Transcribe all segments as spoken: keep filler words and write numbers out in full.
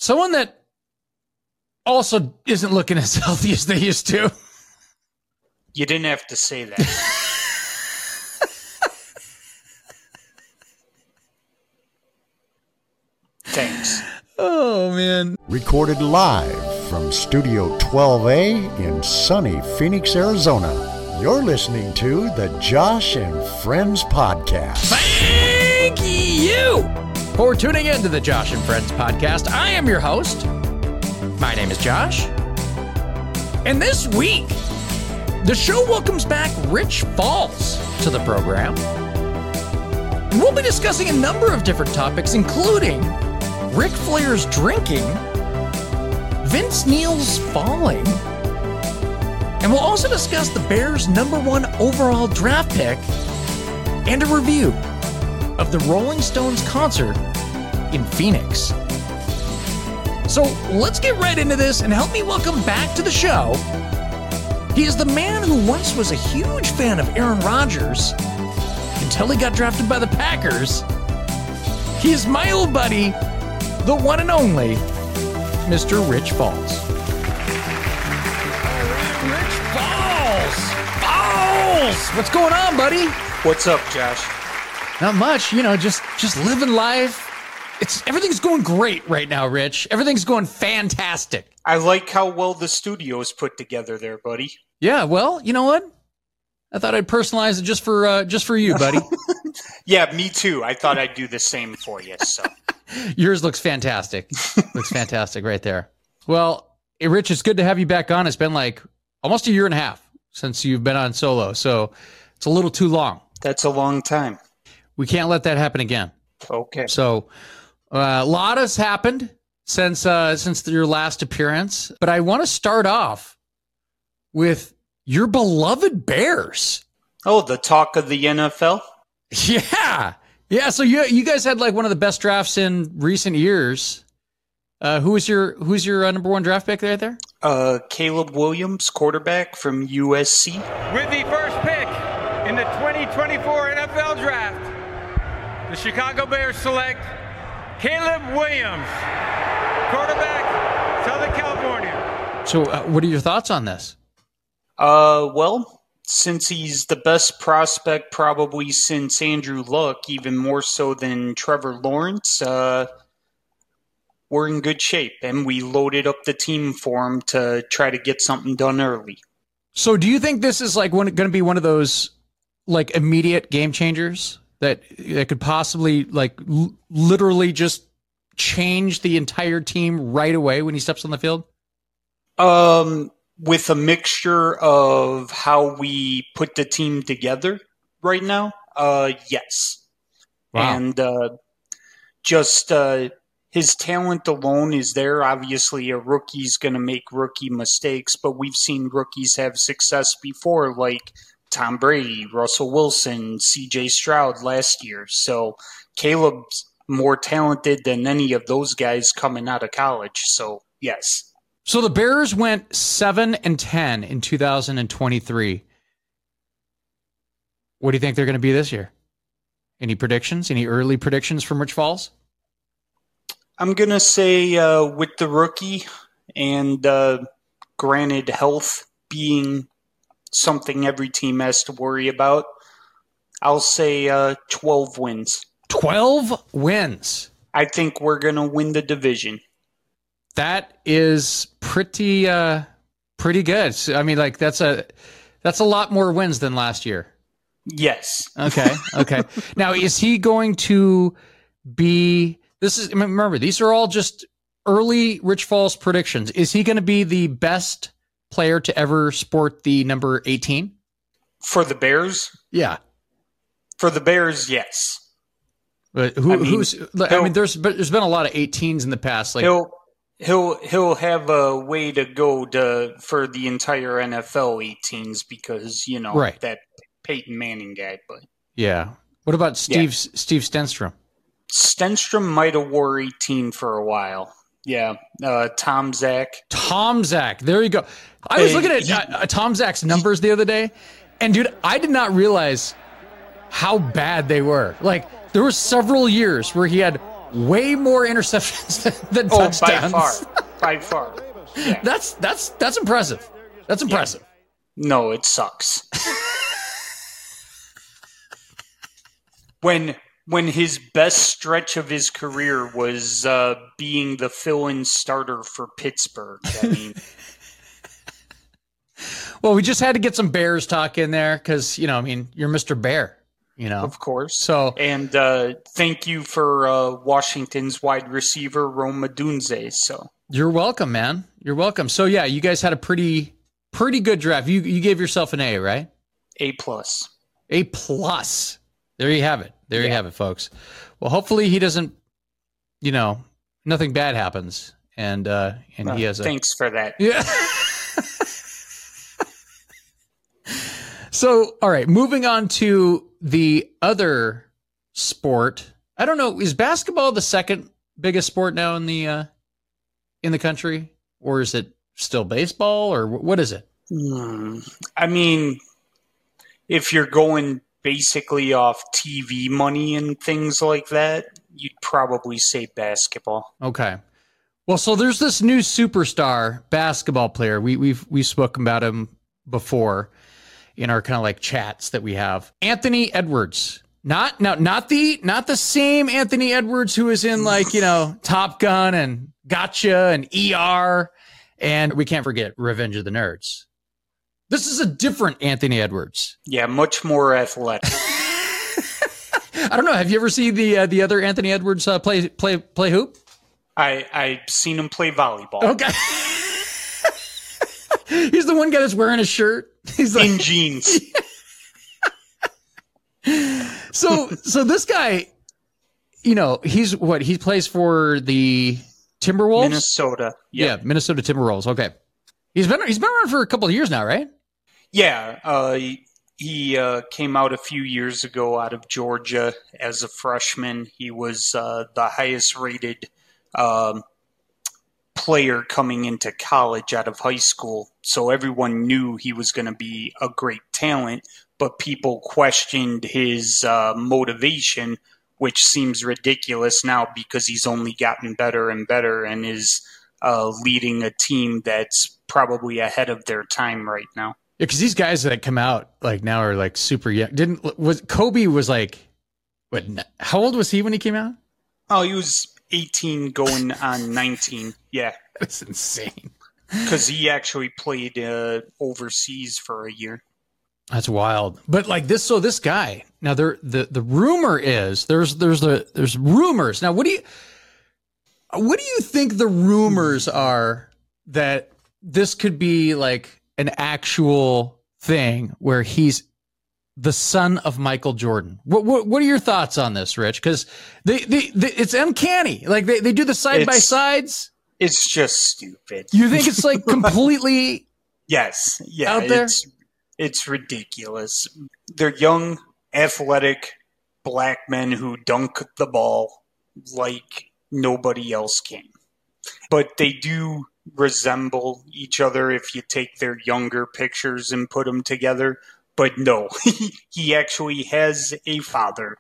someone that also isn't looking as healthy as they used to. You didn't have to say that. Thanks. Oh, man. Recorded live from Studio twelve A in sunny Phoenix, Arizona. You're listening to the Josh and Friends Podcast. Thank you for tuning in to the Josh and Friends Podcast. I am your host. My name is Josh. And this week, the show welcomes back Rich Falls to the program. We'll be discussing a number of different topics, including Ric Flair's drinking, Vince Neil's falling, and we'll also discuss the Bears' number one overall draft pick and a review of the Rolling Stones concert in Phoenix. So let's get right into this and help me welcome back to the show. He is the man who once was a huge fan of Aaron Rodgers until he got drafted by the Packers. He is my old buddy, the one and only Mister Rich Falls. Rich Falls! Falls! What's going on, buddy? What's up, Josh? Not much, you know, just just living life. It's everything's going great right now, Rich. Everything's going fantastic. I like how well the studio is put together there, buddy. Yeah, well, you know what? I thought I'd personalize it just for uh, just for you, buddy. Yeah, me too. I thought I'd do the same for you. So yours looks fantastic. Looks fantastic right there. Well, hey, Rich, it's good to have you back on. It's been like almost a year and a half since you've been on solo, so it's a little too long. That's a long time. We can't let that happen again. Okay. So uh, a lot has happened since uh, since your last appearance, but I want to start off with your beloved Bears. Oh, the talk of the N F L? Yeah. Yeah, so you you guys had like one of the best drafts in recent years. Uh, who was your who's your uh, number one draft pick right there? Uh, Caleb Williams, quarterback from U S C. With the first pick in the twenty twenty-four N F L Draft, the Chicago Bears select Caleb Williams, quarterback, Southern California. So uh, what are your thoughts on this? Uh, well, since he's the best prospect probably since Andrew Luck, even more so than Trevor Lawrence, uh, we're in good shape. And we loaded up the team for him to try to get something done early. So do you think this is like going to be one of those like immediate game changers that that could possibly like l- literally just change the entire team right away when he steps on the field? Um... With a mixture of how we put the team together right now, uh, yes. Wow. And uh, just uh, his talent alone is there. Obviously, a rookie's going to make rookie mistakes, but we've seen rookies have success before, like Tom Brady, Russell Wilson, C J Stroud last year. So Caleb's more talented than any of those guys coming out of college. So, yes. So the Bears went seven and ten in two thousand twenty-three. What do you think they're going to be this year? Any predictions? Any early predictions from Rich Falls? I'm going to say uh, with the rookie and uh, granted health being something every team has to worry about, I'll say uh, twelve wins. twelve wins. I think we're going to win the division. That is pretty, uh, pretty good. So, I mean, like that's a that's a lot more wins than last year. Yes. Okay. Okay. Now, is he going to be? This is remember these are all just early Rich Falls predictions. Is he going to be the best player to ever sport the number eighteen for the Bears? Yeah. For the Bears, yes. But who? I mean, who's? I mean, there's but there's been a lot of eighteens in the past. Like. He'll, He'll he'll have a way to go to for the entire N F L eighteens because you know right. that Peyton Manning guy. But yeah, what about Steve yeah. Steve Stenstrom? Stenstrom might have wore eighteen for a while. Yeah, uh, Tom Zach. Tom Zach. There you go. I was Hey, looking at he- uh, Tom Zach's numbers the other day, and dude, I did not realize how bad they were. Like there were several years where he had way more interceptions than Oh, touchdowns. by far. By far. Yeah. That's that's that's impressive. That's impressive. Yeah. No, it sucks. when when his best stretch of his career was uh, being the fill-in starter for Pittsburgh. I mean, well, we just had to get some Bears talk in there because, you know, I mean, you're Mister Bear, you know. of course. So, And uh, thank you for uh, Washington's wide receiver, Rome Odunze. So you're welcome, man. You're welcome. So, yeah, you guys had a pretty pretty good draft. You you gave yourself an A, right? A plus. A plus. There you have it. There Yeah. you have it, folks. Well, hopefully he doesn't, you know, nothing bad happens, and uh, and Uh, he has a thanks for that. yeah. So, all right, moving on to the other sport. I don't know, is basketball the second biggest sport now in the uh, in the country, or is it still baseball, or wh- what is it? Hmm. I mean, if you're going basically off T V money and things like that, you'd probably say basketball. Okay. Well, so there's this new superstar basketball player. We we've we've spoken about him before in our kind of like chats that we have. Anthony Edwards. Not now not the not the same Anthony Edwards who is in like, you know, Top Gun and Gotcha and E R, and we can't forget Revenge of the Nerds. This is a different Anthony Edwards. Yeah, much more athletic. I don't know. Have you ever seen the uh, the other Anthony Edwards uh, play play play hoop? I I've seen him play volleyball Okay. He's the one guy that's wearing a shirt. He's like, in jeans. so so this guy, you know, he's what he plays for the Timberwolves. Minnesota. Yeah, Yep. Minnesota Timberwolves. Okay, he's been he's been around for a couple of years now, right? Yeah, uh, he, he uh, came out a few years ago out of Georgia as a freshman. He was uh, the highest rated um, player coming into college out of high school. So everyone knew he was going to be a great talent, but people questioned his uh, motivation, which seems ridiculous now because he's only gotten better and better and is uh, leading a team that's probably ahead of their time right now. Yeah, because these guys that come out like now are like super young. Didn't was Kobe was like what? How old was he when he came out? Oh, he was eighteen going on nineteen. Yeah, That's insane. because he actually played uh, overseas for a year. That's wild. But like this, so this guy now, there the the rumor is there's there's the there's rumors now. What do you what do you think the rumors are that this could be like an actual thing where he's the son of Michael Jordan? What what, what are your thoughts on this, Rich? Because they, they they it's uncanny. Like they, they do the side by It's- sides. It's just stupid. You think it's like completely Yes, yeah, out there? it's it's ridiculous. They're young, athletic black men who dunk the ball like nobody else can. But they do resemble each other if you take their younger pictures and put them together. But no, he actually has a father.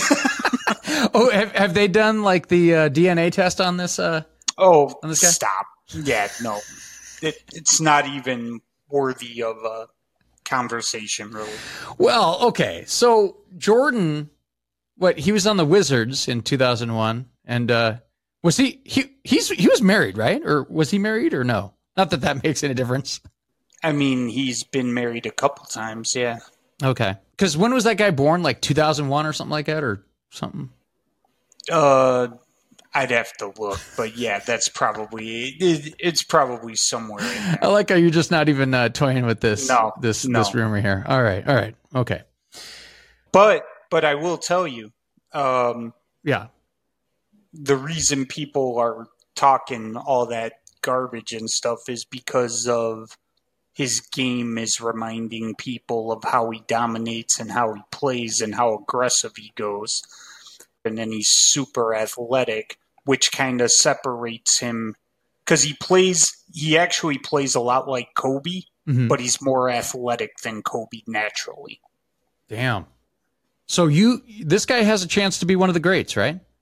Oh, have, have they done like the uh, D N A test on this? Uh, Oh, On this guy? stop. Yeah, no. It, it's not even worthy of a conversation, really. well, okay. So Jordan, what he was on the Wizards in two thousand one, and uh, was he he he's he was married, right? Or was he married or no? Not that that makes any difference. I mean, he's been married a couple times, yeah. Okay, because when was that guy born? Like two thousand one or something like that, or something. Uh, I'd have to look, but yeah, that's probably it, it's probably somewhere in there. I like how you're just not even uh, toying with this No, this no. this rumor here. All right, all right, okay, But but I will tell you, um, yeah. the reason people are talking all that garbage and stuff is because of his game is reminding people of how he dominates and how he plays and how aggressive he goes. And then he's super athletic, which kind of separates him because he plays, he actually plays a lot like Kobe, Mhm. but he's more athletic than Kobe naturally. Damn. So you, this guy has a chance to be one of the greats, right?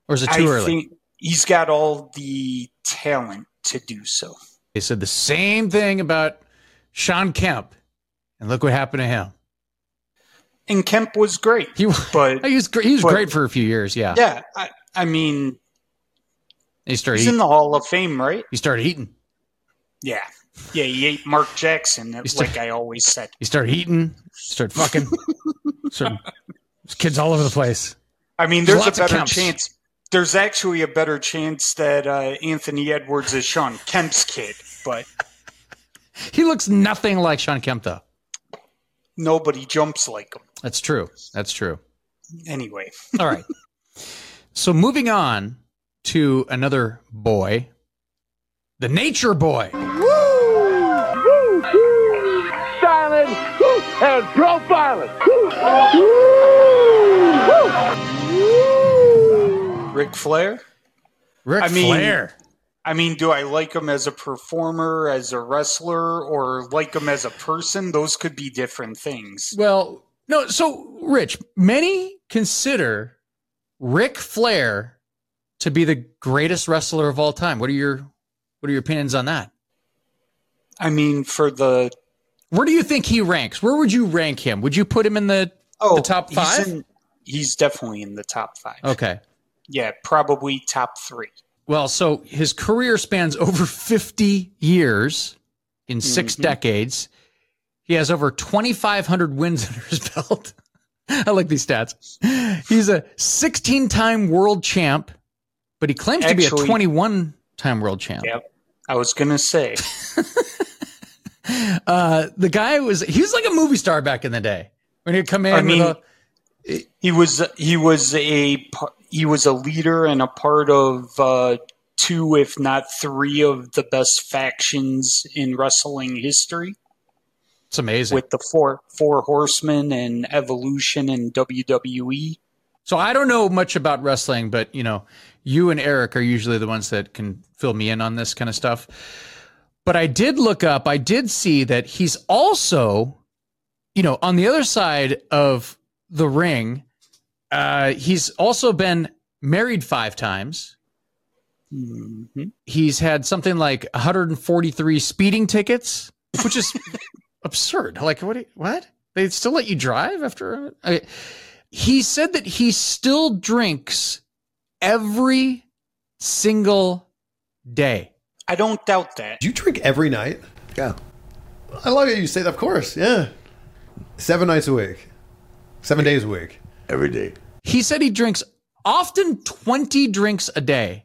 Or is it too I early? think he's got all the talent to do so. They said the same thing about Shawn Kemp, and look what happened to him. And Kemp was great. He, but he was, he was but, great for a few years, yeah. Yeah, I, I mean, he started he's eating. in the Hall of Fame, right? He started eating. Yeah. Yeah, he ate Mark Jackson, started, like I always said. He started eating, started fucking. started, there's kids all over the place. I mean, there's, there's a better Kemps. chance. There's actually a better chance that uh, Anthony Edwards is Shawn Kemp's kid, but he looks nothing like Shawn Kemp, though. Nobody jumps like him. That's true. That's true. Anyway. All right. So moving on to another boy, the Nature Boy. Woo! Woo! Woo! Silent woo! And profiling. Woo! Ric Flair? Ric I mean, Flair. I mean, do I like him as a performer, as a wrestler, or like him as a person? Those could be different things. Well, no. So, Rich, many consider Ric Flair to be the greatest wrestler of all time. What are your What are your opinions on that? I mean, for the where do you think he ranks? Where would you rank him? Would you put him in the, oh, the top five? He's, in, he's definitely in the top five. Okay. Yeah, probably top three. Well, so his career spans over fifty years in six mm-hmm. decades. He has over twenty-five hundred wins under his belt. I like these stats. He's a sixteen-time world champ, but he claims Actually, to be a twenty-one-time world champ. Yep, I was going to say. uh, the guy was, he was like a movie star back in the day. When he'd come in I mean, with a... He was, he was a... He was a leader and a part of uh, two, if not three, of the best factions in wrestling history. It's amazing. With the four four horsemen and Evolution and W W E. So I don't know much about wrestling, but you know, you and Eric are usually the ones that can fill me in on this kind of stuff. But I did look up, I did see that he's also, you know, on the other side of the ring. Uh, he's also been married five times. Mm-hmm. He's had something like one hundred forty-three speeding tickets, which is absurd. Like, what? What? They still let you drive after? I, he said that he still drinks every single day. I don't doubt that. Do you drink every night? Yeah. I love it. You say that. Of course. Yeah. Seven nights a week. Seven days a week. Every day. He said he drinks often twenty drinks a day.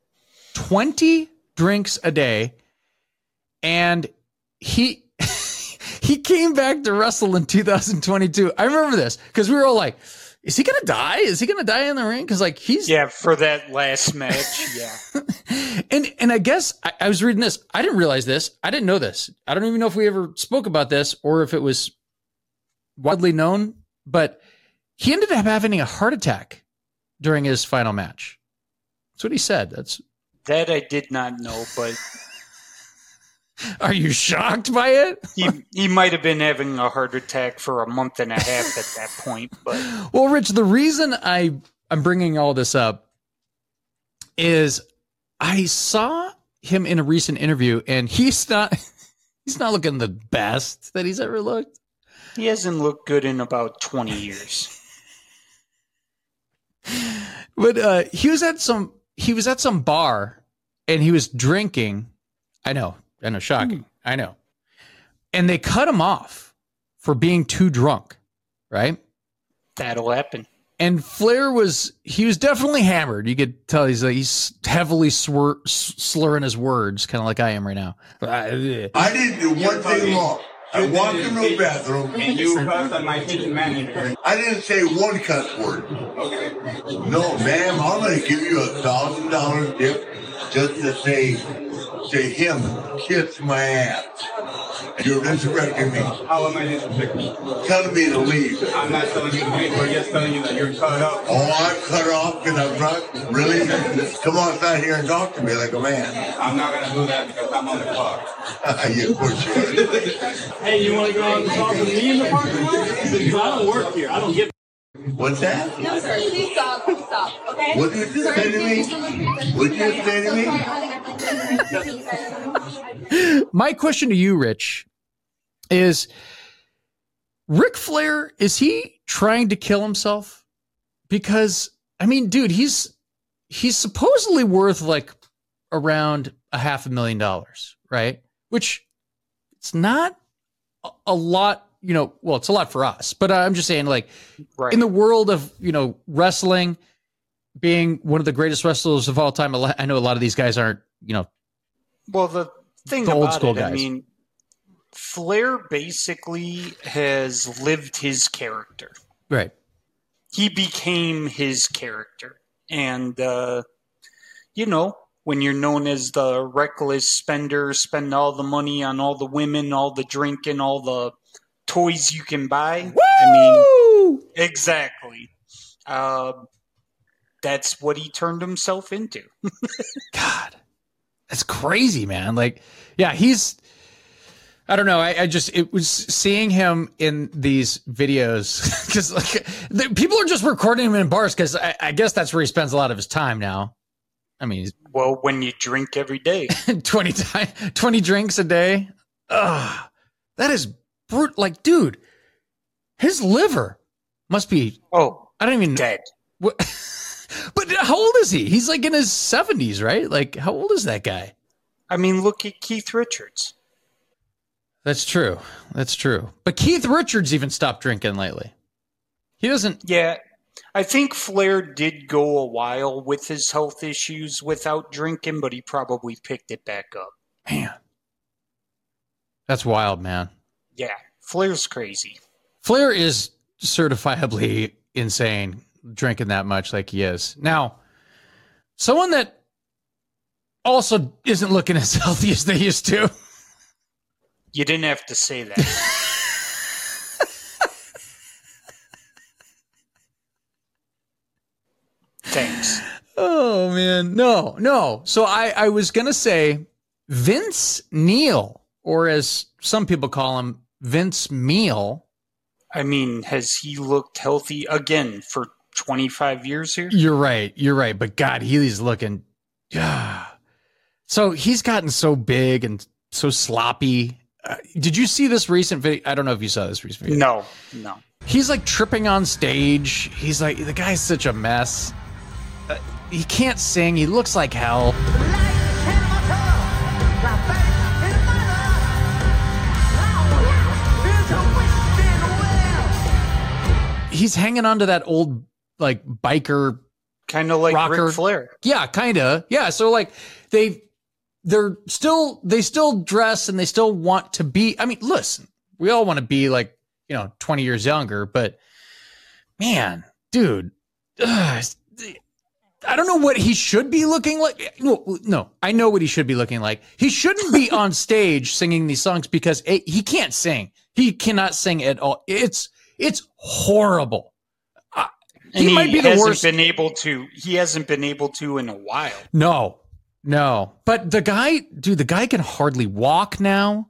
twenty drinks a day. And he he came back to wrestle in two thousand twenty-two. I remember this because we were all like, is he going to die? Is he going to die in the ring? Because like he's... Yeah, for that last match, yeah. and and I guess I, I was reading this. I didn't realize this. I didn't know this. I don't even know if we ever spoke about this or if it was widely known, but he ended up having a heart attack during his final match. That's what he said. That's that I did not know, but are you shocked by it? he he might have been having a heart attack for a month and a half at that point. But well, Rich, the reason I I'm bringing all this up is I saw him in a recent interview, and he's not he's not looking the best that he's ever looked. He hasn't looked good in about twenty years. But uh, he was at some he was at some bar and he was drinking. I know, I know, shocking. Mm. I know. And they cut him off for being too drunk, right? That'll happen. And Flair was he was definitely hammered. You could tell he's like, he's heavily swir- slurring his words, kind of like I am right now. I didn't do one thing wrong. I walked into the bathroom. And you cussed at my kitchen manager. I didn't say one cuss word. Okay. No, ma'am, I'm going to give you a thousand dollar tip just to say, to him, kiss my ass. You're disrespecting me. How am I disrespecting? Telling me to leave. I'm not telling you to leave. We're just telling you that you're cut off. Oh, I'm cut off because I'm drunk? Really? Come on inside here and talk to me like a man. I'm not going to do that because I'm on the clock. You bullshit. Hey, you want to go out and talk with me in the parking lot? Because I don't work here. I don't get. What's that? No, sir. Please stop. Please stop. Okay? What did you say to me? What did you say to me? My question to you, Rich, is Ric Flair, is he trying to kill himself? Because, I mean, dude, he's he's supposedly worth like around a half a million dollars, right? Which it's not a, a lot. You know, well, it's a lot for us, but I'm just saying, like, right. in the world of, you know, wrestling, being one of the greatest wrestlers of all time, I know a lot of these guys aren't, you know, well, the thing the about old school it, guys. I mean, Flair basically has lived his character. Right. He became his character. And, uh, you know, when you're known as the reckless spender, spend all the money on all the women, all the drinking, all the toys you can buy. Woo! I mean, exactly. Uh, that's what he turned himself into. God, that's crazy, man. Like, yeah, he's, I don't know. I, I just, it was seeing him in these videos because like the, people are just recording him in bars because I, I guess that's where he spends a lot of his time now. I mean, he's, well, when you drink every day, twenty, twenty drinks a day. Ugh, that is brute. Like, dude, his liver must be, oh, I don't even dead. What, but how old is he? He's like in his seventies, right? Like, how old is that guy? I mean, look at Keith Richards. That's true. That's true. But Keith Richards even stopped drinking lately. He doesn't. Yeah. I think Flair did go a while with his health issues without drinking, but he probably picked it back up. Man. That's wild, man. Yeah. Flair's crazy. Flair is certifiably insane drinking that much like he is. Now, someone that also isn't looking as healthy as they used to. You didn't have to say that. Thanks. Oh, man. No, no. So I, I was going to say Vince Neil, or as some people call him, Vince Meal. I mean, has he looked healthy again for twenty-five years here? You're right. You're right. But God, he's looking. Yeah. So he's gotten so big and so sloppy. Uh, did you see this recent video? I don't know if you saw this recent video. No, no. He's like tripping on stage. He's like, the guy's such a mess. Uh, he can't sing. He looks like hell. He's hanging on to that old like biker kind of like rocker. Ric Flair. Yeah, kind of. Yeah, so like they they're still they still dress and they still want to be. I mean, listen, we all want to be like, you know, twenty years younger, but man, dude, ugh, I don't know what he should be looking like. No, no, I know what he should be looking like. He shouldn't be on stage singing these songs because a, he can't sing. He cannot sing at all. It's It's horrible. Uh, he, he might be the hasn't worst. Been able to. He hasn't been able to in a while. No, no. But the guy, dude, the guy can hardly walk now.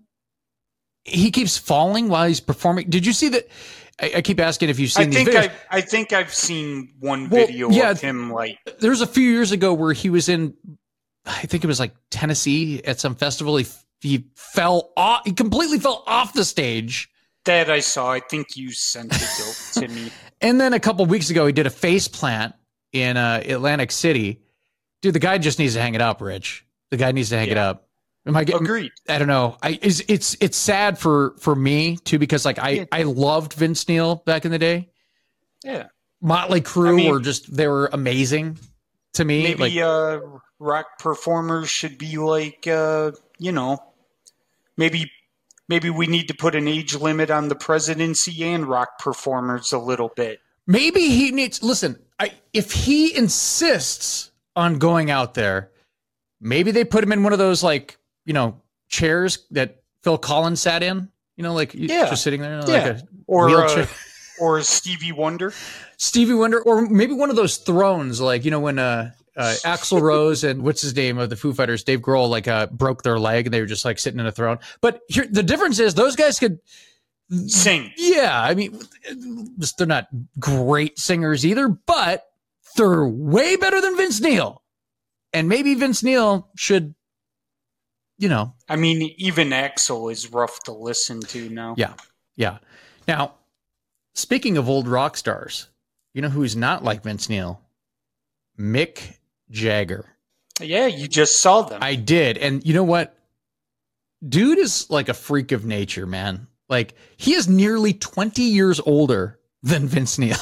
He keeps falling while he's performing. Did you see that? I, I keep asking if you've seen I these think videos. I, I think I've seen one Well, video yeah, of him. Like there was a few years ago where he was in, I think it was like Tennessee at some festival. He he fell off. He completely fell off the stage. That I saw. I think you sent it to me. And then a couple of weeks ago, he did a face plant in uh, Atlantic City. Dude, the guy just needs to hang it up, Rich. The guy needs to hang Yeah. it up. Am I getting? Agreed. I don't know. I it's it's it's sad for for me too because like I Yeah. I loved Vince Neil back in the day. Yeah. Motley Crue I mean- were just they were amazing to me. Maybe like uh, rock performers should be like, uh, you know, maybe maybe we need to put an age limit on the presidency and rock performers a little bit. maybe he needs listen. I if he insists on going out there, maybe they put him in one of those like you know chairs that Phil Collins sat in. You know, like Yeah. just sitting there, like Yeah. a Or wheelchair. uh, or Stevie Wonder. Stevie Wonder, or maybe one of those thrones, like you know when uh, uh, Axl Rose and what's his name of the Foo Fighters, Dave Grohl, like uh, broke their leg and they were just like sitting in a throne. But here, the difference is those guys could Sing. Yeah, I mean, they're not great singers either, but they're way better than Vince Neil. And maybe Vince Neil should, you know. I mean, even Axl is rough to listen to now. Yeah, yeah. Now, speaking of old rock stars, you know who's not like Vince Neil? Mick Jagger. Yeah, you just saw them. I did. And you know what? Dude is like a freak of nature, man. Like, he is nearly twenty years older than Vince Neil.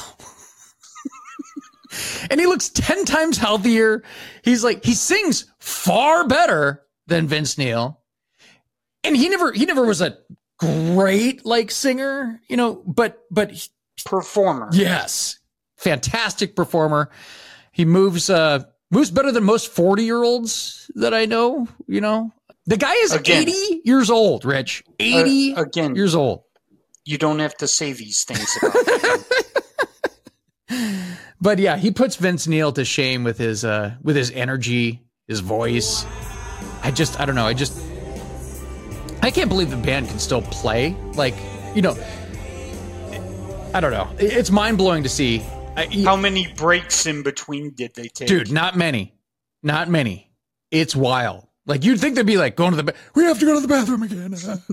And he looks ten times healthier. He's like, he sings far better than Vince Neil. And he never, he never was a great like singer, you know, but, but he, performer. Yes. Fantastic performer. He moves, uh, moves better than most forty year olds that I know, you know. The guy is again, eighty years old, Rich. eighty uh, again, years old. You don't have to say these things about him. But yeah, he puts Vince Neil to shame with his uh, with his energy, his voice. I just, I don't know. I just, I can't believe the band can still play. Like, you know, I don't know. It's mind blowing to see. I, How many breaks in between did they take? Dude, not many. Not many. It's wild. Like, you'd think they'd be like going to the ba- we have to go to the bathroom again.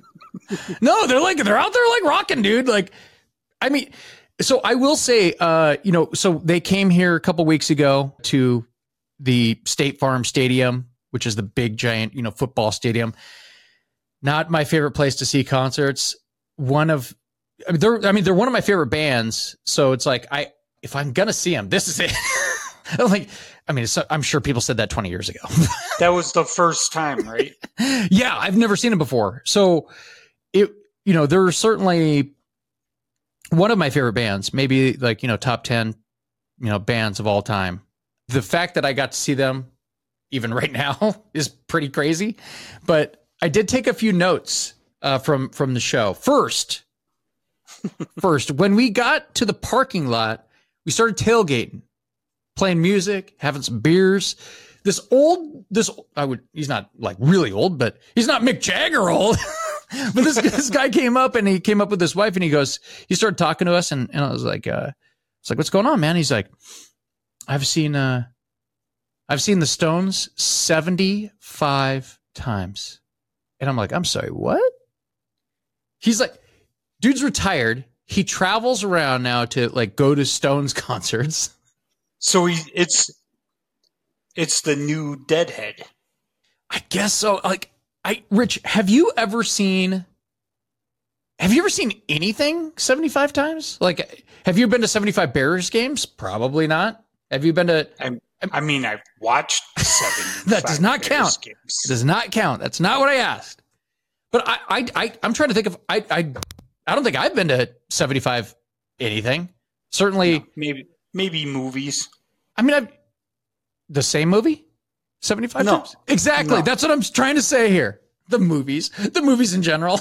No, they're like, they're out there like rocking, dude. Like, I mean, so I will say, uh, you know, so they came here a couple weeks ago to the State Farm Stadium, which is the big giant, you know, football stadium. Not my favorite place to see concerts. One of, I mean, they're, I mean, they're one of my favorite bands. So it's like, I, if I'm going to see them, this is it. I'm like, I mean, it's, I'm sure people said that twenty years ago. That was the first time, right? Yeah, I've never seen it before. So it, you know, they're certainly one of my favorite bands, maybe like, you know, top ten, you know, bands of all time. The fact that I got to see them even right now is pretty crazy, but I did take a few notes uh, from, from the show. First, first, when we got to the parking lot, we started tailgating, playing music, having some beers. This old, this, I would, he's not like really old, but he's not Mick Jagger old. But this, this guy came up and he came up with his wife and he goes, he started talking to us and, and I was like, uh, it's like, what's going on, man? He's like, I've seen, uh, I've seen the Stones seventy-five times. And I'm like, I'm sorry, what? He's like, dude's retired. He travels around now to like go to Stones concerts. So he, it's, it's the new Deadhead. I guess so. Like, I, Rich, have you ever seen, have you ever seen anything seventy-five times? Like, have you been to seventy-five Bears games? Probably not. Have you been to, I'm, I mean, I've watched seventy-five that does not Bears count. games. Does not count. That's not what I asked. But I, I, I, I'm trying to think of, I, I, I don't think I've been to seventy-five anything. Certainly. No, maybe, maybe movies. I mean, I've, the same movie? seventy-five No. times? Exactly. No. That's what I'm trying to say here. The movies. The movies in general.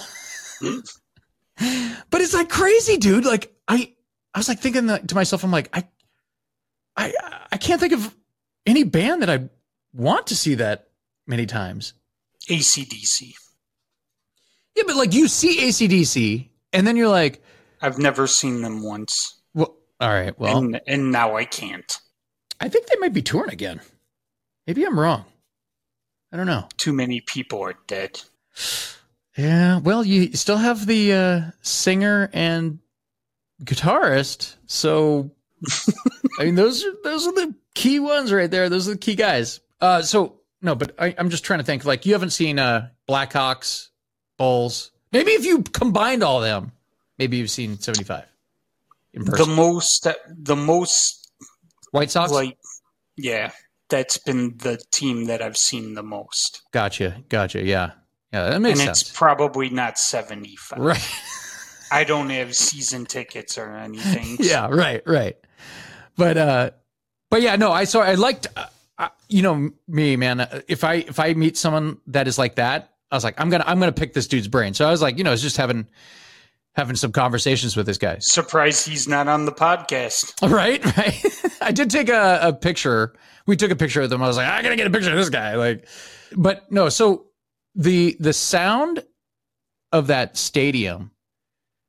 But it's like crazy, dude. Like, I I was like thinking that to myself, I'm like, I I I can't think of any band that I want to see that many times. A C D C. Yeah, but like you see A C D C and then you're like, I've never seen them once. Well, all right, well. And, and now I can't. I think they might be touring again. Maybe I'm wrong. I don't know. Too many people are dead. Yeah, well, you still have the uh, singer and guitarist, so I mean, those are those are the key ones right there. Those are the key guys. Uh, so no, but I, I'm just trying to think. Like, you haven't seen uh, Blackhawks, Bulls. Maybe if you combined all of them, maybe you've seen seventy-five in person. The most, the most, White Sox. like, yeah. That's been the team that I've seen the most. Gotcha. Gotcha. Yeah. Yeah. That makes and sense. And it's probably not seventy-five. Right. I don't have season tickets or anything. Yeah. Right. Right. But, uh, but yeah, no, I saw, I liked, uh, uh, you know, me, man, uh, if I, if I meet someone that is like that, I was like, I'm going to, I'm going to pick this dude's brain. So I was like, you know, it's just having, having some conversations with this guy. Surprised he's not on the podcast. Right. Right. I did take a, a picture. We took a picture of them. I was like, I gotta get a picture of this guy. Like, but no. So the the sound of that stadium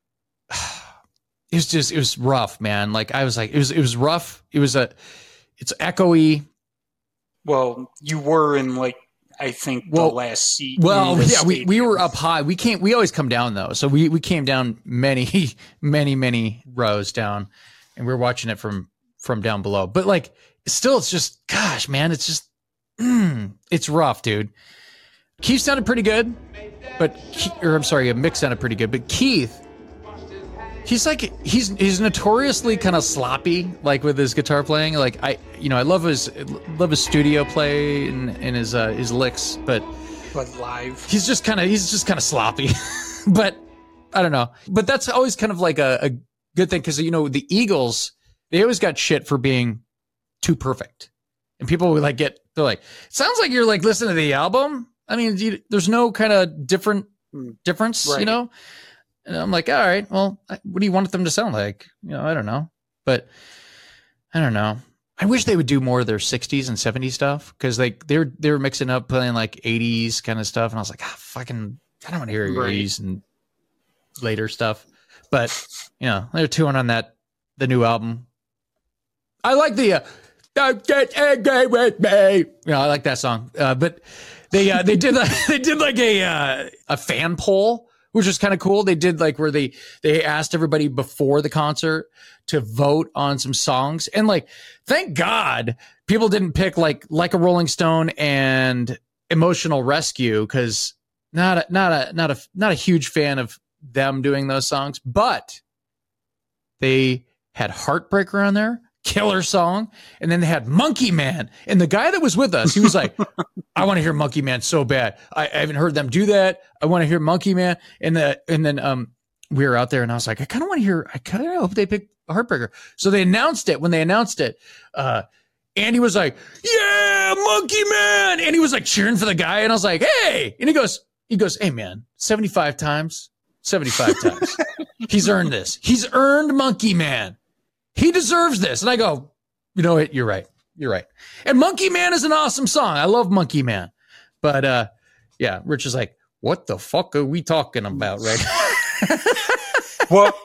it was just, it was rough, man. Like I was like, it was, it was rough. It was a, it's echoey. Well, you were in like, I think well, the last seat. Well, yeah, we, we were up high. We can't, we always come down though. So we, we came down many, many, many rows down and we were watching it from, from down below. But like, still, it's just, gosh, man, it's just, mm, it's rough, dude. Keith sounded pretty good, but, or I'm sorry, Mick sounded pretty good, but Keith, he's like, he's, he's notoriously kind of sloppy, like with his guitar playing. Like I, you know, I love his, love his studio play and, and his, uh, his licks, but, but live, he's just kind of, he's just kind of sloppy, but I don't know. But that's always kind of like a, a good thing. Cause you know, the Eagles, they always got shit for being too perfect. And people would like get, they're like, it sounds like you're like listening to the album. I mean, you, there's no kind of different difference, right. You know? And I'm like, all right, well, what do you want them to sound like? You know, I don't know. But I don't know. I wish they would do more of their sixties and seventies stuff because like they're they're mixing up playing like eighties kind of stuff. And I was like, ah, fucking, I don't want to hear your right. eighties and later stuff. But, you know, they're touring on that, the new album. I like the, uh, don't get angry with me. You know, I like that song. Uh, but they uh, they did like, they did like a uh, a fan poll, which was kind of cool. They did like where they they asked everybody before the concert to vote on some songs, and like thank God people didn't pick like like a Rolling Stone and Emotional Rescue because not a, not a not a not a huge fan of them doing those songs, but they had Heartbreaker on there. Killer song. And then they had Monkey Man. And the guy that was with us, he was like, I want to hear Monkey Man so bad. I, I haven't heard them do that. I want to hear Monkey Man. And the, and then um we were out there and I was like, I kind of want to hear, I kind of hope they pick Heartbreaker. So they announced it. When they announced it, uh Andy was like, yeah, Monkey Man. And he was like cheering for the guy. And I was like, hey. And he goes, he goes, hey man, seventy-five times, seventy-five times. He's earned this. He's earned Monkey Man. He deserves this. And I go, you know what? You're right. You're right. And Monkey Man is an awesome song. I love Monkey Man. But uh, yeah, Rich is like, what the fuck are we talking about right Well,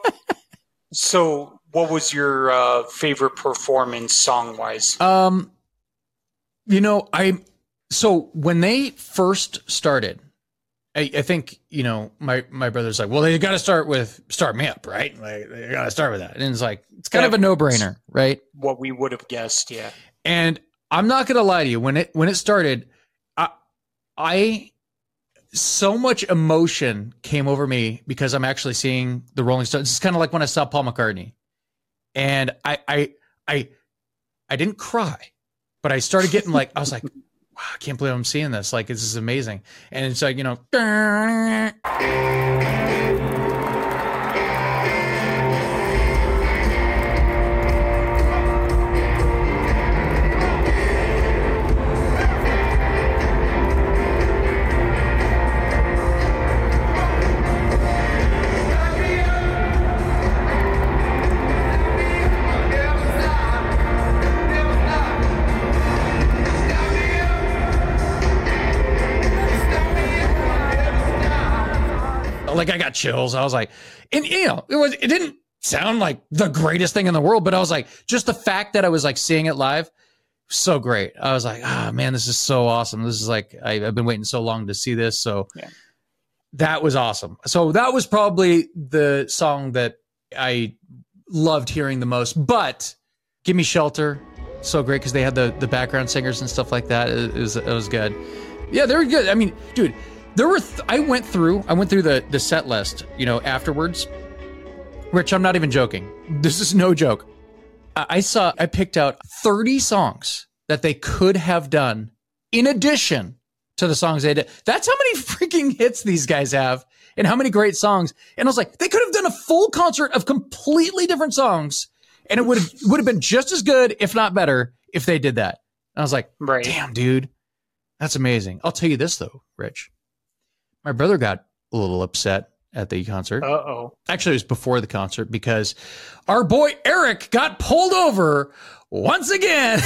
so what was your uh, favorite performance song-wise? Um, you know, I, so when they first started, I, I think, you know, my, my brother's like, well, they got to start with Start Me Up, right? Like, they got to start with that. And it's like, it's kind that of a no-brainer, right? What we would have guessed, yeah. And I'm not going to lie to you. When it when it started, I, I so much emotion came over me because I'm actually seeing the Rolling Stones. It's kind of like when I saw Paul McCartney. And I, I, I, I didn't cry, but I started getting like, I was like, wow, I can't believe I'm seeing this. Like, this is amazing. And it's like, you know, like I got chills. I was like, and you know, it was, it didn't sound like the greatest thing in the world, but I was like, just the fact that I was like seeing it live, so great. I was like, ah, oh, man, this is so awesome. This is like, I, I've been waiting so long to see this. So yeah. That was awesome. So that was probably the song that I loved hearing the most, but Give Me Shelter. So great. Cause they had the, the background singers and stuff like that. It, it was, it was good. Yeah, they were good. I mean, dude, There were, th- I went through, I went through the, the set list, you know, afterwards. Rich, I'm not even joking. This is no joke. I, I saw, I picked out thirty songs that they could have done in addition to the songs they did. That's how many freaking hits these guys have and how many great songs. And I was like, they could have done a full concert of completely different songs and it would have, would have been just as good, if not better, if they did that. And I was like, right. Damn, dude, that's amazing. I'll tell you this though, Rich. My brother got a little upset at the concert. Uh-oh. Actually, it was before the concert because our boy Eric got pulled over once again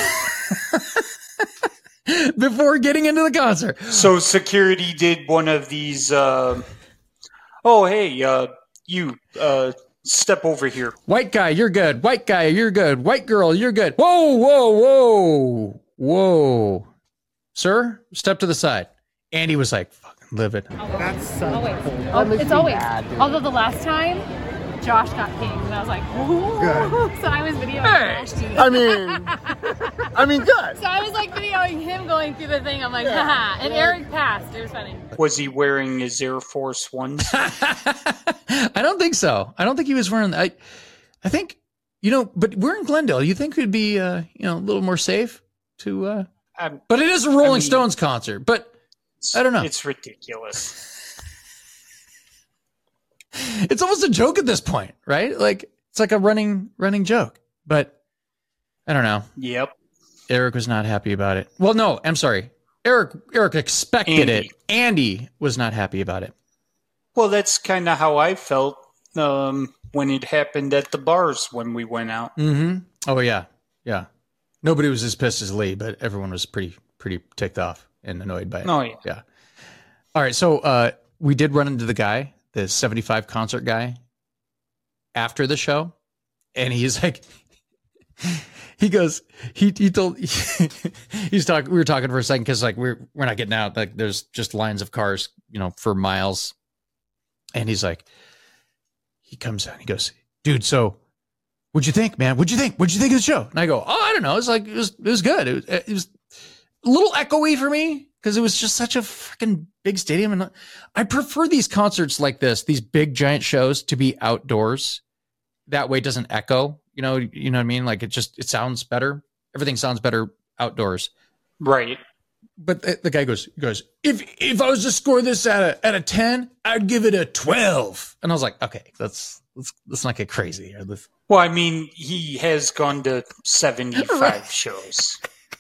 before getting into the concert. So security did one of these, uh, oh, hey, uh, you, uh, step over here. White guy, you're good. White guy, you're good. White girl, you're good. Whoa, whoa, whoa, whoa. Sir, step to the side. Andy was like, fucking livid. That's so always. Oh, it's always. Bad, Although the last time, Josh got pinged, and I was like, ooh. So I was videoing hey, Josh. I mean, I mean, good. So I was like videoing him going through the thing. I'm like, haha. And Eric passed. It was funny. Was he wearing his Air Force Ones? I don't think so. I don't think he was wearing. I, I think, you know, but we're in Glendale. You think it'd be, uh, you know, a little more safe to. Uh, um, but it is a Rolling I mean, Stones concert. But I don't know. It's ridiculous. It's almost a joke at this point, right? Like it's like a running running joke. But I don't know. Yep. Eric was not happy about it. Well, no, I'm sorry. Eric Eric expected Andy. it. Andy was not happy about it. Well, that's kind of how I felt um, when it happened at the bars when we went out. Mm-hmm. Oh yeah, yeah. Nobody was as pissed as Lee, but everyone was pretty pretty ticked off and annoyed by it. Oh yeah. Yeah. All right, so uh, we did run into the guy, the seventy-five concert guy, after the show, and he's like, he goes, he he told, he's talking. We were talking for a second because like we're we're not getting out. Like there's just lines of cars, you know, for miles, and he's like, he comes out, and he goes, dude, so what'd you think, man? What'd you think? What'd you think of the show? And I go, oh, I don't know. It's like it was it was good. It was, it was a little echoey for me because it was just such a freaking big stadium, and I prefer these concerts like this, these big giant shows, to be outdoors. That way, it doesn't echo. You know, you know what I mean? Like it just it sounds better. Everything sounds better outdoors, right? But the, the guy goes, he goes, if if I was to score this at a at a ten, I'd give it a twelve. And I was like, okay, let's let's let's not get crazy here. Let's... Well, I mean, he has gone to seventy-five right. shows.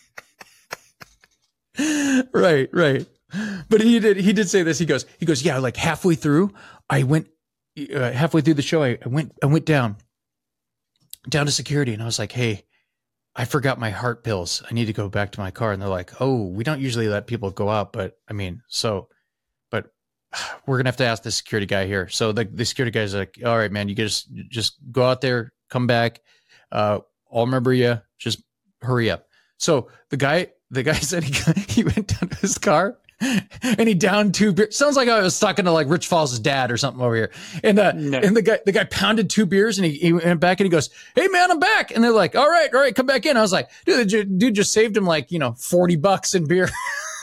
Right, right. But he did he did say this. He goes, he goes, yeah, like halfway through, I went uh, halfway through the show, I, I went I went down down to security, and I was like, hey, I forgot my heart pills. I need to go back to my car. And they're like, oh, we don't usually let people go out, but I mean, so, but we're gonna have to ask the security guy here. So the, the security guy's like, all right, man, you just just go out there, come back. Uh, I'll remember you. Just hurry up. So the guy, the guy said he he went down to his car and he downed two beers. Sounds like I was talking to like Rich Falls' dad or something over here. And uh, no. and the guy the guy pounded two beers and he, he went back and he goes, hey man, I'm back. And they're like, all right, all right, come back in. I was like, dude, the dude just saved him like, you know, forty bucks in beer.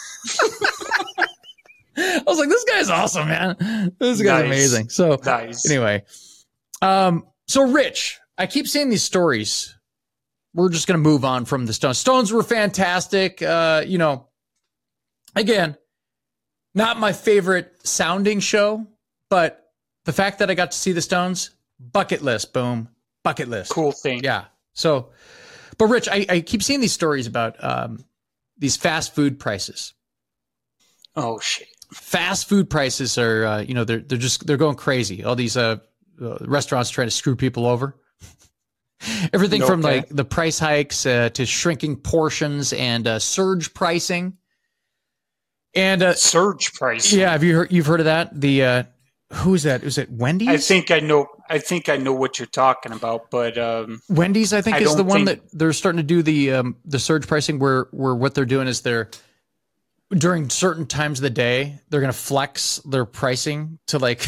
I was like, this guy's awesome, man. This guy's nice. amazing. So nice. Anyway, um, so Rich, I keep seeing these stories. We're just going to move on from the Stones. Stones were fantastic. Uh, you know, again, not my favorite sounding show, but the fact that I got to see the Stones, bucket list, boom, bucket list. Cool thing. Yeah. So, but Rich, I, I keep seeing these stories about um, these fast food prices. Oh, shit. Fast food prices are, uh, you know, they're they're just they're going crazy. All these uh, uh, restaurants trying to screw people over. Everything okay. from like the price hikes uh, to shrinking portions and uh, surge pricing. And uh, surge pricing. Yeah, have you heard? You've heard of that? The uh, who is that? Is it Wendy's? I think I know. I think I know what you're talking about. But um, Wendy's, I think, I is the one think... that they're starting to do the um, the surge pricing, where where what they're doing is they're during certain times of the day they're going to flex their pricing to like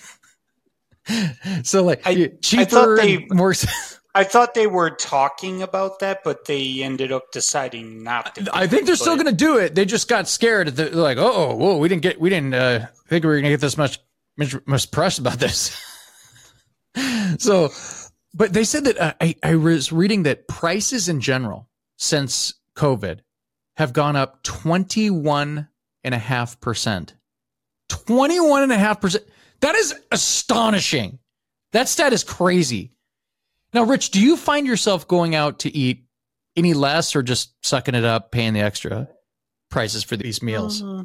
so like I, cheaper I they, and more. I thought they were talking about that, but they ended up deciding not to. I think they're but... still going to do it. They just got scared. They're like, oh, whoa, we didn't get, we didn't uh, think we were going to get this much, much press about this. So, but they said that uh, I, I was reading that prices in general since COVID have gone up twenty-one and a half percent. twenty-one and a half percent. That is astonishing. That stat is crazy. Now, Rich, do you find yourself going out to eat any less or just sucking it up, paying the extra prices for these meals? Uh,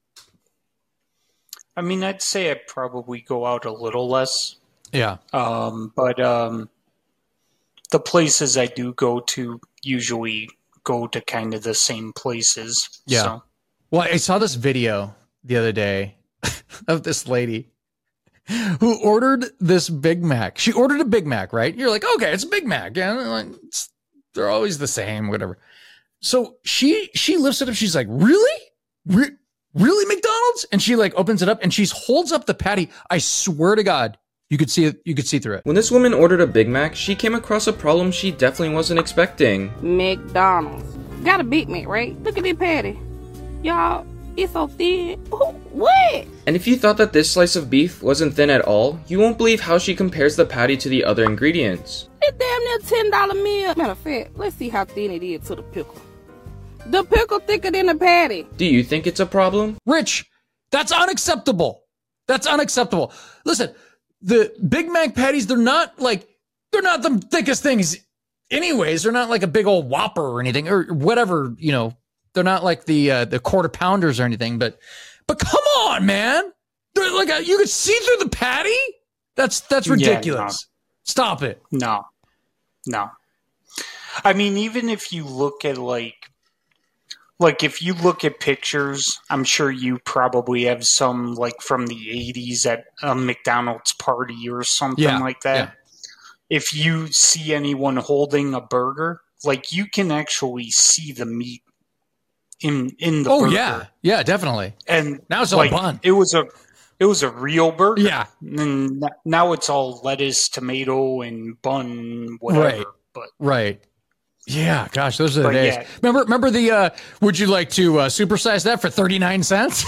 I mean, I'd say I probably go out a little less. Yeah. Um, but um, the places I do go to usually go to kind of the same places. Yeah. So. Well, I saw this video the other day of this lady. who ordered this Big Mac. She ordered a Big Mac, right? You're like, okay, it's a Big Mac. Yeah, like, it's, they're always the same, whatever. So she she lifts it up. She's like, really? Re- really, McDonald's? And she like opens it up and she holds up the patty. I swear to God, you could see it. You could see through it. When this woman ordered a Big Mac, she came across a problem she definitely wasn't expecting. McDonald's. Got a Big Mac, right? Look at that patty. Y'all, it's so thin. What? And if you thought that this slice of beef wasn't thin at all, you won't believe how she compares the patty to the other ingredients. It's damn near ten dollar meal. Matter of fact, let's see how thin it is to the pickle. The pickle thicker than the patty. Do you think it's a problem? Rich, that's unacceptable. That's unacceptable. Listen, the Big Mac patties, they're not like, they're not the thickest things anyways. They're not like a big old Whopper or anything or whatever, you know. They're not like the uh, the quarter pounders or anything, but but come on, man. They're like a, you could see through the patty? That's that's ridiculous. Yeah, no. Stop it. No. No. I mean, even if you look at like Like, if you look at pictures, I'm sure you probably have some, like, from the eighties at a McDonald's party or something yeah, like that. Yeah. If you see anyone holding a burger, like, you can actually see the meat in in the oh, burger. Oh, yeah. Yeah, definitely. And now it's all like, bun. It was a, it was a real burger. Yeah. And now it's all lettuce, tomato, and bun, whatever. Right. But right. Yeah, gosh, those are the but days. Yeah. Remember, remember the? Uh, would you like to uh, supersize that for thirty nine cents?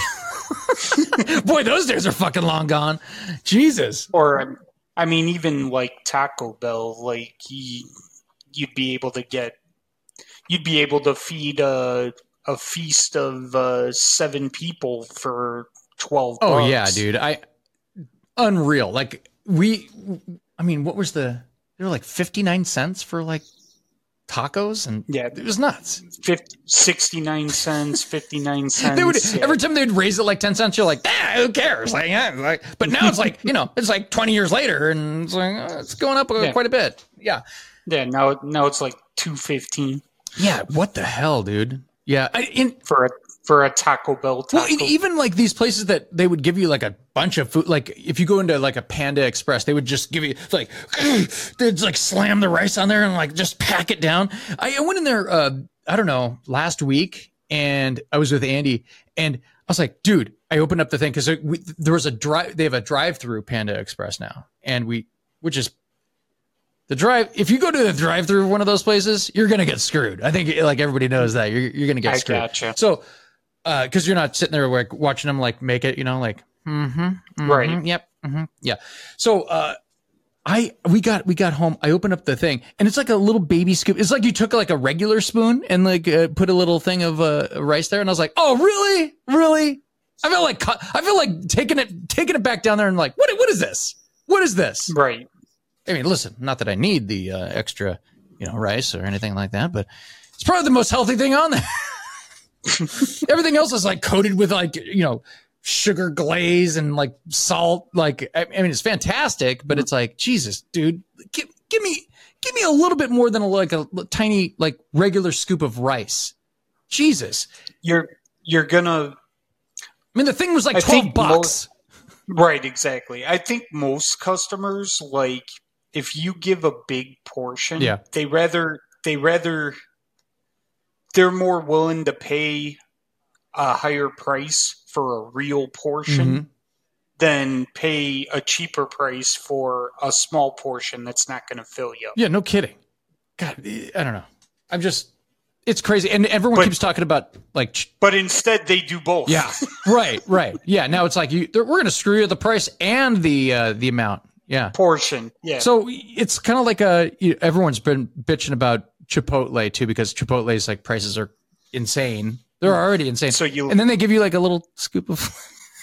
Boy, those days are fucking long gone. Jesus. Or, I mean, even like Taco Bell, like you, you'd be able to get, you'd be able to feed a a feast of uh, seven people for twelve. Oh bucks. yeah, dude, I unreal. Like we, I mean, what was the? They were like fifty nine cents for like. Tacos and yeah, it was nuts. fifty, sixty-nine cents, fifty-nine cents. They would yeah. every time they'd raise it like ten cents. You're like, ah, who cares? Like, yeah, like, but now it's like you know, it's like twenty years later, and it's like oh, it's going up yeah. quite a bit. Yeah, yeah. Now, now it's like two fifteen. Yeah, what the hell, dude? Yeah, I, in, for a for a Taco Bell. Taco. Well, even like these places that they would give you like a bunch of food, like if you go into like a Panda Express, they would just give you like they'd like slam the rice on there and like just pack it down. I, I went in there, uh, I don't know, last week, and I was with Andy, and I was like, dude, I opened up the thing because there was a drive. They have a drive-through Panda Express now, and we, which is. The drive, if you go to the drive-through of one of those places, you're going to get screwed. I think like everybody knows that you're, you're going to get I screwed. Gotcha. So, uh, cause you're not sitting there like watching them like make it, you know, like, mm-hmm, mm-hmm right. Yep. Mm-hmm, yeah. So, uh, I, we got, we got home. I opened up the thing and it's like a little baby scoop. It's like you took like a regular spoon and like uh, put a little thing of uh, rice there. And I was like, oh, really? Really? I feel like, I feel like taking it, taking it back down there and like, what, what is this? What is this? Right. I mean, listen, not that I need the uh, extra, you know, rice or anything like that, but it's probably the most healthy thing on there. Everything else is like coated with like, you know, sugar glaze and like salt. Like, I, I mean, it's fantastic, but it's like, Jesus, dude, give, give me, give me a little bit more than a, like a tiny, like regular scoop of rice. Jesus. You're, you're gonna, I mean, the thing was like twelve bucks. Most, right. Exactly. I think most customers like, if you give a big portion, yeah. they rather they rather they're more willing to pay a higher price for a real portion mm-hmm. than pay a cheaper price for a small portion that's not going to fill you up. Yeah, no kidding. God, I don't know. I'm just it's crazy, and everyone but, keeps talking about like. But instead, they do both. Yeah, right, right. Yeah, now it's like you, we're going to screw you the price and the uh, the amount. Yeah. Portion. Yeah. So it's kind of like a, everyone's been bitching about Chipotle too, because Chipotle's like prices are insane. They're already insane. So you, and then they give you like a little scoop of.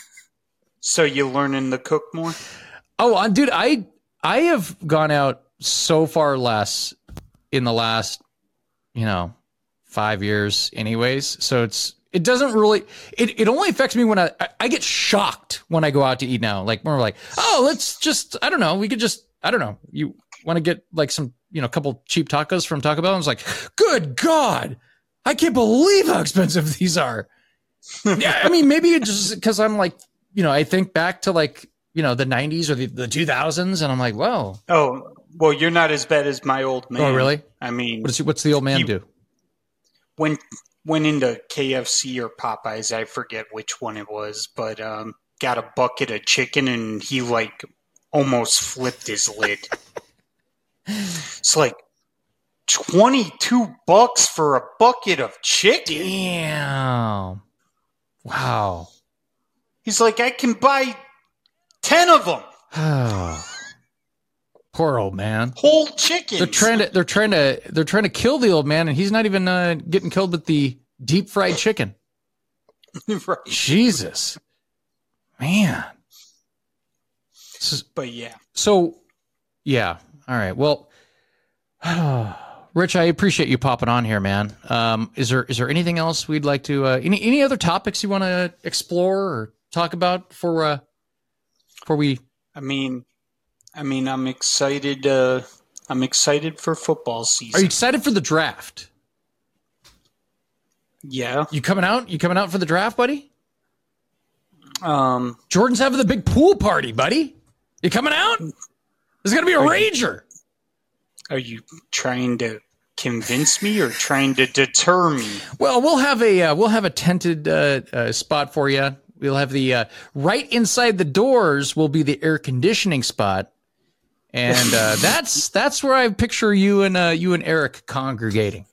So you're learning to cook more? Oh, dude, I, I have gone out so far less in the last, you know, five years anyways. So it's, it doesn't really, it, it only affects me when I, I get shocked when I go out to eat now. Like, we're like, oh, let's just, I don't know. We could just, I don't know. You want to get like some, you know, a couple cheap tacos from Taco Bell? I was like, good God, I can't believe how expensive these are. Yeah. I mean, maybe it's just because I'm like, you know, I think back to like you know, the nineties or the, the two thousands, and I'm like, whoa. Oh, well, you're not as bad as my old man. Oh, really? I mean, what's what's the old man he do? Went went into K F C or Popeyes, I forget which one it was, but um, got a bucket of chicken, and he like almost flipped his lid. It's like twenty-two bucks for a bucket of chicken. Damn. Wow. He's like, I can buy ten of them. Oh. Poor old man. Whole chickens. They're trying to they're trying to they're trying to kill the old man, and he's not even uh, getting killed with the deep fried chicken. Right. Jesus. Man. But yeah. So yeah. All right. Well, Rich, I appreciate you popping on here, man. Um, is there is there anything else we'd like to uh, any any other topics you want to explore or talk about before uh, before we? I mean, I mean, I'm excited. Uh, I'm excited for football season. Are you excited for the draft? Yeah. You coming out? You coming out for the draft, buddy? Um, Jordan's having the big pool party, buddy. You coming out? There's gonna be a rager. Are you trying to convince me or trying to deter me? Well, we'll have a uh, we'll have a tented uh, uh, spot for you. We'll have the uh, right inside the doors will be the air conditioning spot, and uh, that's that's where I picture you and uh, you and Eric congregating.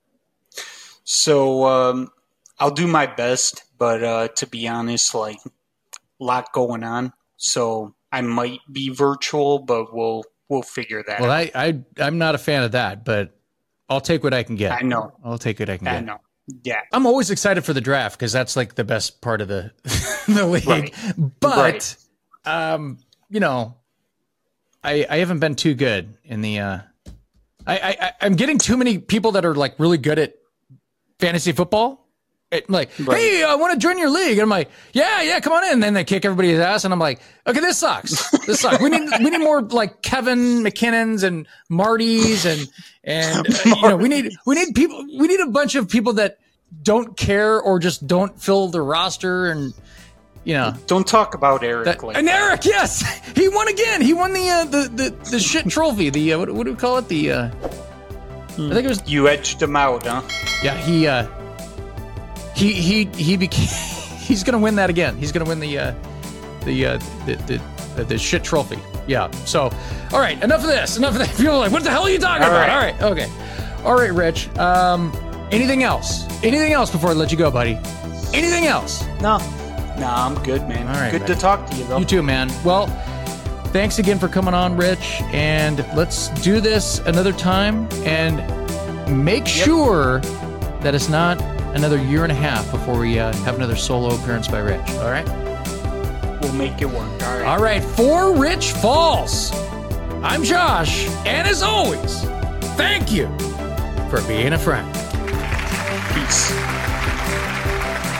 So um, I'll do my best, but uh, to be honest, like a lot going on, so I might be virtual, but we'll. We'll figure that well, out. Well, I, I, I'm not a fan of that, but I'll take what I can get. I know. I'll take what I can I get. know. Yeah. I'm always excited for the draft because that's like the best part of the, the league. Right. But, right. um, you know, I, I haven't been too good in the, uh, I, I, I'm getting too many people that are like really good at fantasy football. It, like, right. Hey, I want to join your league. And I'm like, yeah, yeah, come on in. And then they kick everybody's ass. And I'm like, okay, this sucks. This sucks. We need, we need more like Kevin McKinnons and Martys and, and, uh, you know, we need, we need people, we need a bunch of people that don't care or just don't fill the roster. And, you know, don't talk about Eric. That, like and that. Eric, yes, he won again. He won the, uh, the, the, the shit trophy. The, uh, what, what do we call it? The, uh, I think it was, you edged him out, huh? Yeah. He, uh, He he he became. He's gonna win that again. He's gonna win the uh, the, uh, the the uh, the shit trophy. Yeah. So, all right. Enough of this. Enough of that. People are like, what the hell are you talking all about? Right. All right. Okay. All right, Rich. Um, anything else? Anything else before I let you go, buddy? Anything else? No. No, I'm good, man. All right. Good buddy. to talk to you, though. You too, man. Well, thanks again for coming on, Rich. And let's do this another time. And make yep. sure that it's not another year and a half before we uh, have another solo appearance by Rich. All right? We'll make it work. All right. All right. For Rich Falls, I'm Josh. And as always, thank you for being a friend. Peace.